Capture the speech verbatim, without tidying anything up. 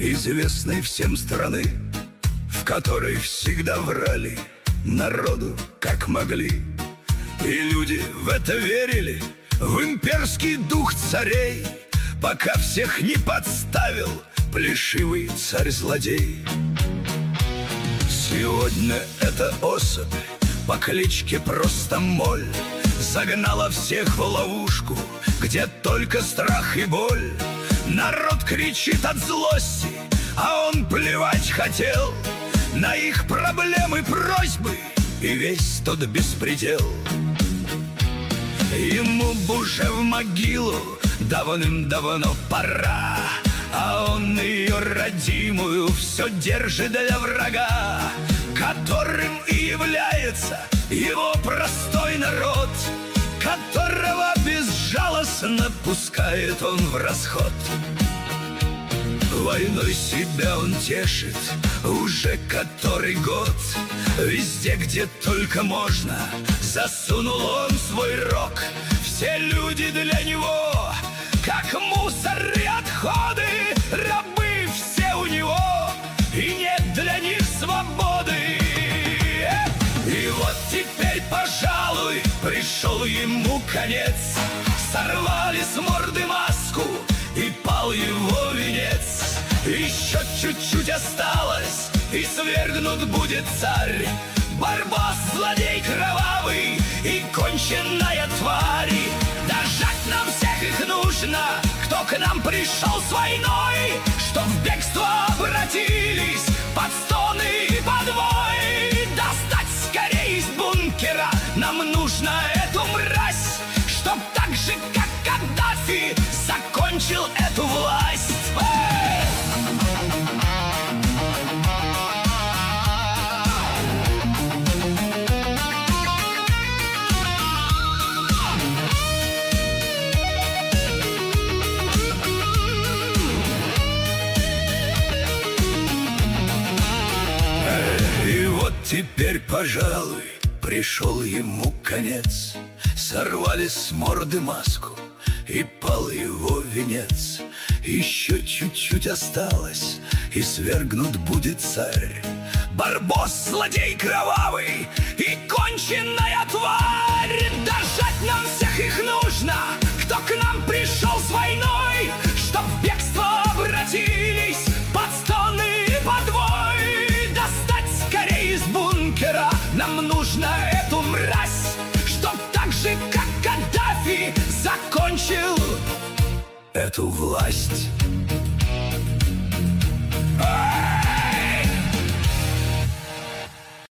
известной всем страны, в которой всегда врали народу как могли. И люди в это верили, в имперский дух царей, пока всех не подставил плешивый царь-злодей. Сегодня эта особь по кличке просто Моль загнала всех в ловушку, где только страх и боль. Народ кричит от злости, а он плевать хотел на их проблемы, просьбы и весь тот беспредел. Ему бы уже в могилу давным-давно пора, а он ее родимую все держит для врага, которым и является его простой народ, которого безжалостно пускает он в расход. Войной себя он тешит уже который год. Везде, где только можно, засунул он свой рог. Все люди для него как мусор и отходы, рабы все у него, и нет для них свободы. И вот теперь, пожалуй, пришел ему конец. Сорвали с морды маску, и пал его венец. Еще чуть-чуть осталось, и свергнут будет царь. Барбос, злодей кровавый и конченная тварь. Дожать нам всех их нужно, кто к нам пришел с войной, чтоб в бегство обратились под стоны и подвой. Достать скорее из бункера нам нужно эту мразь, чтоб так же, как Каддафи, закончил эту власть. И вот теперь, пожалуй, пришел ему конец. Сорвали с морды маску, и пал его венец. Еще чуть-чуть осталось, и свергнут будет царь. Барбос, злодей кровавый и конченная тварь. Дожать нам всех их нужно, кто к нам пришел с войной, чтоб в бегство обратились под стоны и подвой. Достать скорее из бункера нам нужно эту мразь, чтоб так же, как Каддафи, закончил эту власть.